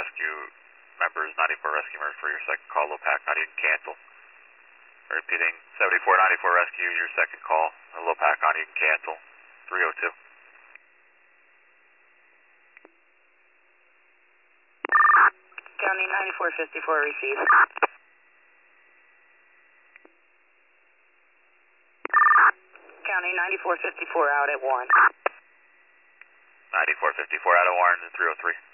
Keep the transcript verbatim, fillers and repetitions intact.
Rescue members, ninety-four Rescue members for your second call, low pack, not even cancel. Repeating, seventy-four ninety-four Rescue, your second call, low pack, not even cancel, three oh two. County ninety-four fifty-four, receive. County ninety-four fifty-four, out at one. ninety-four fifty-four out of one, three oh three.